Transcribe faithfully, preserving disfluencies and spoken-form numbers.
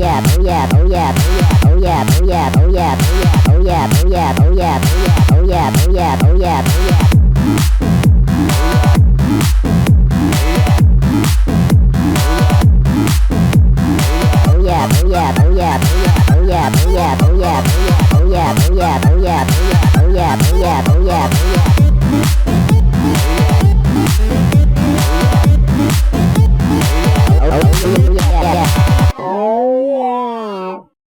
yeah, oh yeah, oh yeah, oh yeah, oh yeah, oh yeah, oh yeah, oh yeah, oh yeah, oh yeah, oh yeah, oh yeah, oh yeah,